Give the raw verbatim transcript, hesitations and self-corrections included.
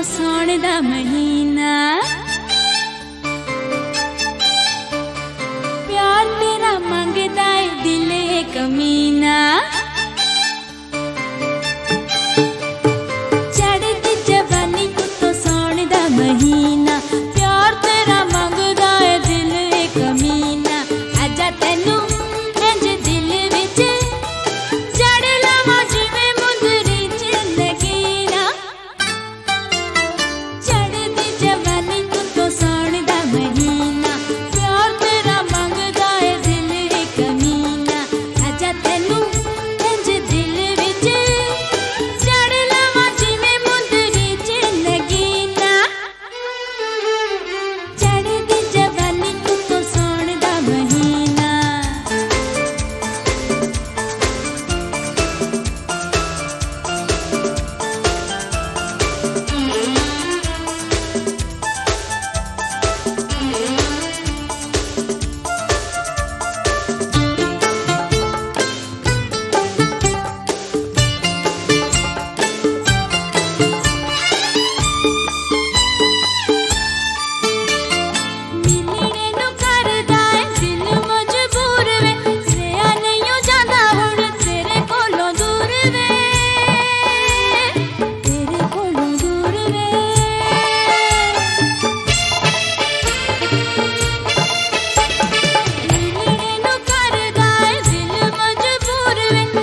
साउण दा महीना प्यार तेरा मंगदा है दिल कमीना चढ़दी जवानी तो साउण दा महीना प्यार तेरा मंगदा है दिल कमीना आजा तेनू इंज दिल विच जड़ लावां जिवें मुंदरी जिंदगी ना चढ़दी जवानी तो साउण दा महीना प्यार तेरा मंगदा है दिल कमीना आजा तेनू इंज दिल विच जड़ लावां जिवें मुंदरी जिंदगी ना चढ़दी जवानी तो साउण दा महीना मिलने नु करदा है दिल मजबूर वे सिया नहीं जांदा हुण तेरे कोलों दूर वे तेरे कोलों दूर वे मिलने नु करदा है दिल मजबूर वे